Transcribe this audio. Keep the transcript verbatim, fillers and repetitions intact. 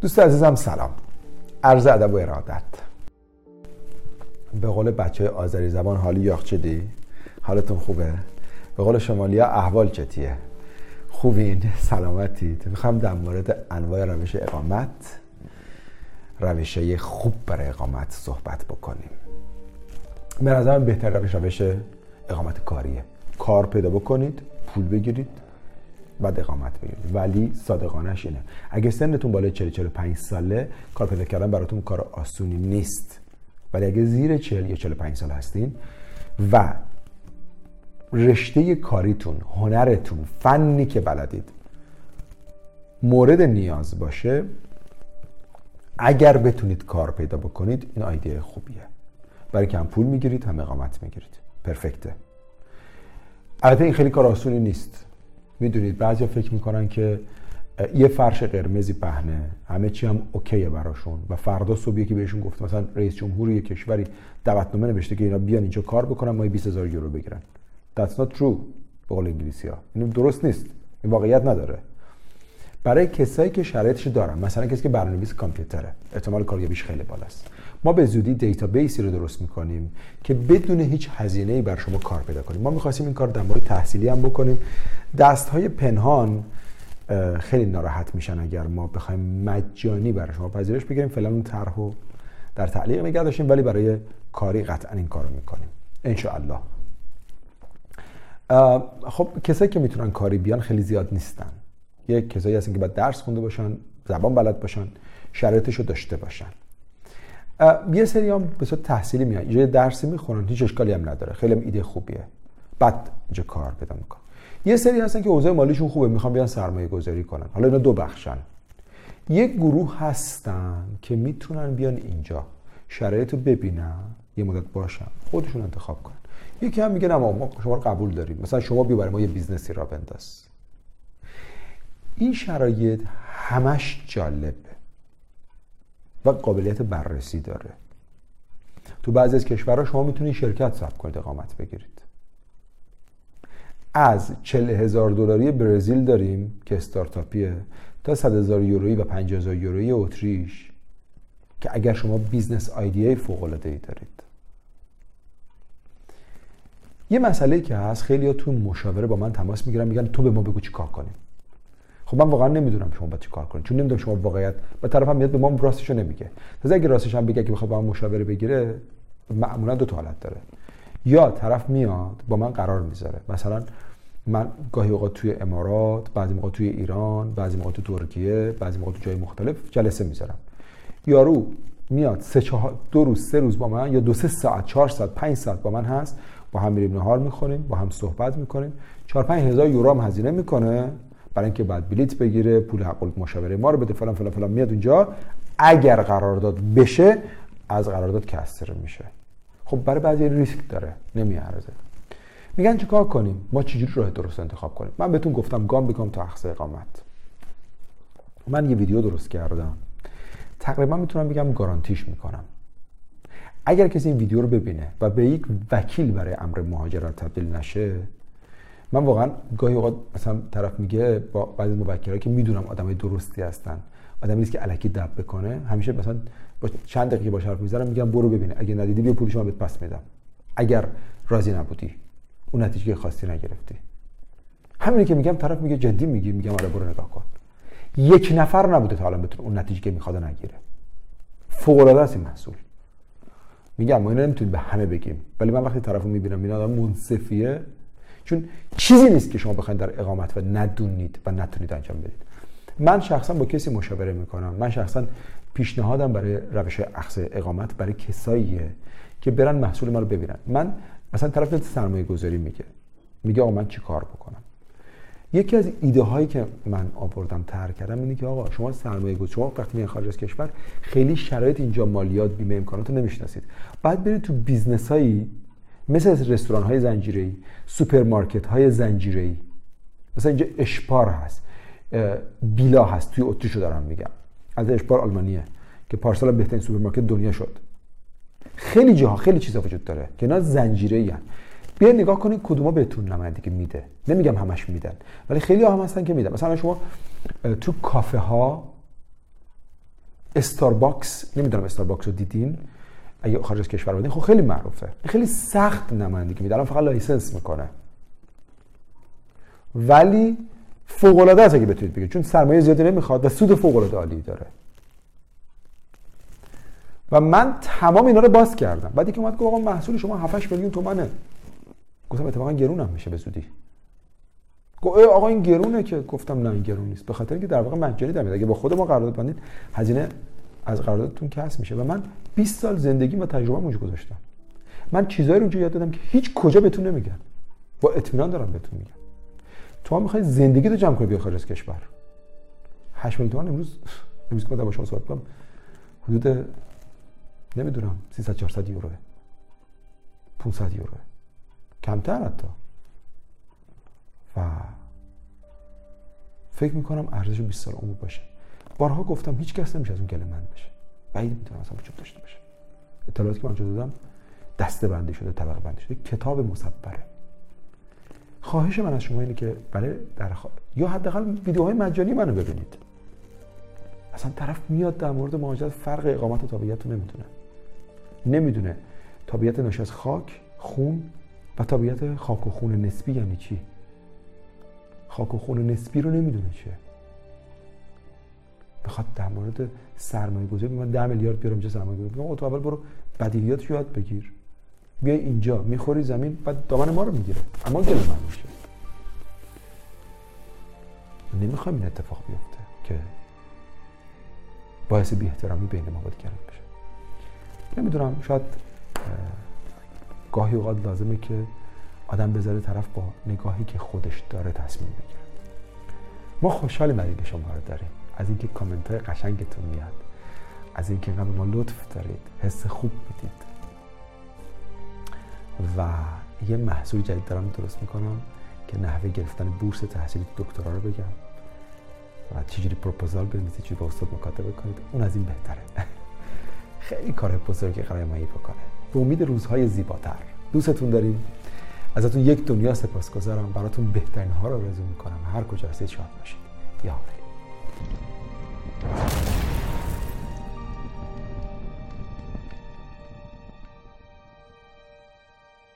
دوست عزیزم سلام، عرض ادب و ارادت. به قول بچه های آذری زبان حالی یاخچدی؟ حالتون خوبه؟ به قول شمالی ها احوال چتیه؟ خوبین؟ سلامتید؟ میخوام در مورد انواع روش اقامت، روشهای خوب برای اقامت صحبت بکنیم. به نظرم بهتر روش روش اقامت کاریه. کار پیدا بکنید، پول بگیرید، بعد اقامت بگیرید. ولی صادقانش اینه، اگه سنتون بالای چهل چهل و پنج ساله، کار پیدا کردن براتون کار آسونی نیست. ولی اگه زیر چهل یا چهل و پنج سال هستین و رشته کاریتون، هنرتون، فنی که بلدید مورد نیاز باشه، اگر بتونید کار پیدا بکنید، این ایده خوبیه. برای که هم پول میگیرید هم اقامت میگیرید. پرفکته. البته این خیلی کار آسونی نیست. میدونید بعضیا فکر میکنن که یه فرش قرمزی پهنه، همه چی هم اوکیه براشون و فردا صبح یکی بهشون گفت، مثلا رئیس جمهور یک کشوری دعوتنامه نوشته که اینا بیان اینجا کار بکنن، ما بیست هزار یورو بگیرن. That's not true به قول انگلیسی‌ها. این درست نیست. این واقعیت نداره. برای کسایی که شرایطش دارن، مثلا کسی که برنامه‌نویس کامپیوتره، احتمال کاریابیش خیلی بالاست. ما به زودی دیتابیسی رو درست می‌کنیم که بدون هیچ هزینه‌ای بر شما کار پیدا کنیم. ما می‌خواستیم این کار در مورد تحصیلی هم بکنیم. دست‌های پنهان خیلی ناراحت میشن اگر ما بخوایم مجانی برای شما پذیرش بگیریم. فعلا اون طرحو در تعلیق نگه داشتیم، ولی برای کاری قطعا این کارو می‌کنیم ان شاء الله. خب کسایی که میتونن کاری بیان خیلی زیاد نیستن. یک کسایی هستن که باید درس خونده باشن، زبان بلد باشن، شرایطشو داشته باشن. یه سری هم به صورت تحصیلی میان، یه درسی میخونن، هیچ اشکالی هم نداره، خیلی هم ایده خوبیه، بعد اینجا کار پیدا میکنن. یه سری هستن که اوضاع مالیشون خوبه، میخوان بیان سرمایه گذاری کنن. حالا اینا دو بخشن. یک گروه هستن که میتونن بیان اینجا شرایطو ببینن، یه مدت باشن، خودشون انتخاب کنن. یکی هم میگه نه ما شما رو قبول داریم، مثلا شما بیا برای ما یه بیزنسی را بنداز. این شرایط همش جالبه و قابلیت بررسی داره. تو بعضی از کشورها شما میتونید شرکت ثبت کنید، اقامت بگیرید. از چهل هزار دلاری برزیل داریم که استارتاپیه، تا صد هزار یورویی و پنجاه هزار یورویی اتریش که اگر شما بیزنس ایده فوق‌العاده‌ای دارید. یه مسئله که هست، خیلی‌ها تو مشاوره با من تماس میگیرن، میگن تو به ما بگو چی کار کنیم. خب من واقعا نمیدونم شما باید چی کار کنید، چون نمیدونم شما واقعیت با طرفم میاد به ما راستشو نمیگه. تازه اگه راستش هم بگه که بخواد با من مشاوره بگیره، معمولا دو تا حالت داره. یا طرف میاد با من قرار میذاره، مثلا من گاهی اوقات توی امارات، بعضی موقع توی ایران، بعضی موقع تو ترکیه، بعضی موقع تو جای مختلف جلسه میذارم. یارو میاد سه چهار دو روز سه روز با من، یا دو سه ساعت چهار ساعت پنج ساعت با من هست، با هم میریم نهار میخوریم، با هم صحبت میکنیم، چهار پنج هزار یورو هم هزینه میکنه برای اینکه بعد بلیت بگیره، پول حق مشاوره ما رو بده، فلان فلان فلان. میاد اونجا، اگر قرارداد بشه از قرارداد کسر میشه. خب برای بعضی ریسک داره، نمیارزه. میگن چیکار کنیم؟ ما چجوری راه درست انتخاب کنیم؟ من بهتون گفتم گام به گام تا اقصا اقامت. من یه ویدیو درست کردم، تقریبا میتونم بگم گارانتیش میکنم اگر کسی این ویدیو رو ببینه و به یک وکیل برای امر مهاجرت تبدیل نشه. من واقعا گاهی اوقات مثلا طرف میگه با بعضی موکلایی که میدونم آدمای درستی هستن، آدمی نیست که الکی دب بکنه، همیشه مثلا با چند دقیقه باهاش حرف میزنم، میگم برو ببینه، اگه ندیدی بیا پولشو بهت پس میدم، اگر راضی نبودی، اون نتیجه خواستی نگرفتی. همینی که میگم طرف میگه جدی میگی؟ میگم آره برو نگاه کن. یک نفر نبوده تا الان بتونه اون نتیجه که میخواد نگیره. فوق العاده است این محصول. میگم ما اینو نمیتونیم به همه بگیم، ولی من وقتی طرفو میبینم این آدم منصفیه، چون چیزی نیست که شما بخواید در اقامت و ندونید و نتونید انجام بدید. من شخصا با کسی مشاوره میکنم، من شخصا پیشنهادم برای روش اخذ اقامت برای کساییه که برن محصول ما رو ببینن. من مثلا طرف میاد سرمایه گذاری میگه، میگه آقا من چی کار بکنم؟ یکی از ایده هایی که من آوردم طرح کردم اینه که آقا شما سرمایه گذاری، شما وقتی میان خارج از کشور خیلی شرایط اینجا مالیات، بیمه، امکانات رو نمیشناسید، بعد برید تو بیزنس هایی مثل رستوران های زنجیره‌ای، سوپرمارکت های زنجیره‌ای، مثلا اینجا اشپار هست، بیلا هست، توی اتریشو دارم میگم، از اشپار آلمانیه که پارسال بهترین سوپرمارکت دنیا شد. خیلی جاها خیلی چیزا وجود داره که اینا زنجیره‌ای هستن. بیاین نگاه کنید کدوما بهتون نمایندگی میده. نمیگم همش میدن، ولی خیلی ها هم هستن که میدن. مثلا شما تو کافه ها استارباکس، نمیدونم استارباکس رو دیدین اگه خارج از کشور بودین، خب خیلی معروفه، خیلی سخت نمایندگی میده، الان فقط لایسنس میکنه، ولی فوق العاده است اگه بتونید بگید، چون سرمایه زیادی نمیخواد و سود فوق العاده عالی داره. و من تمام اینا رو باز کردم. بعدی که اومد گفت آقا محصول شما هفت هشت میلیون تومانه، گفتم اتفاقا گرونم میشه به زودی. گفت آقا این گرونه که، گفتم نه این گرون نیست، به خاطر اینکه در واقع مجانی دارید، اگه با خود ما قرارداد بندید هزینه از قراردادتون کسر میشه. و من بیست سال زندگی و تجربه اونجا گذاشتم. من چیزایی رو اونجا یاد دادم که هیچ کجا بهتون نمیگن، با اطمینان دارم بهتون میگم. تو هم میخوای زندگی تو جمع کنی بیا خارج از کشور، هشت میلیون تومان امروز امروز که با شما صحبت کنم حدود نمیدونم سیصد چهارصد یوروه، پانصد یوروه، کمتر حتی. و فکر میکنم ارزش بیست سال عمر باشه. بارها گفتم هیچ کس نمیشه از اون گله من بشه، بعید میتونم اصلا وجود داشته باشه. اطلاعاتی که من اونجا دادم دسته بندی شده، طبقه بندی شده، کتاب مصبره. خواهش من از شما اینه که بله در خوا... یا حداقل ویدیوهای مجانی منو ببینید. اصلا طرف میاد در مورد مهاجرت فرق اقامت و تابعیت رو نمیدونه. نمیدونه تابعیت ناشی از خاک، خون و تابعیت خاک و خون نسبی یعنی چی. خاک و خون نسبی رو نمیدونه چیه. بخواد در مورد سرمایه گذاری، من ده میلیارد بیارم چه سرمایه گذاری، میگم تو اول برو بدیهیات رو یاد بگیر، بیای اینجا میخوری زمین، بعد دامن ما رو میگیره، اما گل من میشه. نمیخوایم این اتفاق بیفته که باعث بی احترامی بین ما با دیگران بشه. نمیدونم، شاید گاهی اوقات لازمه که آدم بذاره طرف با نگاهی که خودش داره تصمیم بگیره. ما خوشحالیم از اینکه شما رو داریم، از اینکه کامنت های قشنگتون میاد، از اینکه اینقدر ما لطف دارید، حس خوب میدید. و یه محصول جدید دارم درست میکنم که نحوه گرفتن بورس تحصیلی دکترا رو بگم و چجوری پروپوزال بنویسید، چجوری با استاد مکاتبه کنید. اون از این بهتره. خیلی کار بزرگی قراره مایی بکنه. به امید روزهای زیباتر. دوستتون داریم. ازتون یک دنیا سپاسگزارم. براتون بهترین ها رو آرزو میکنم. هر کجا هستید شاد باشید. یا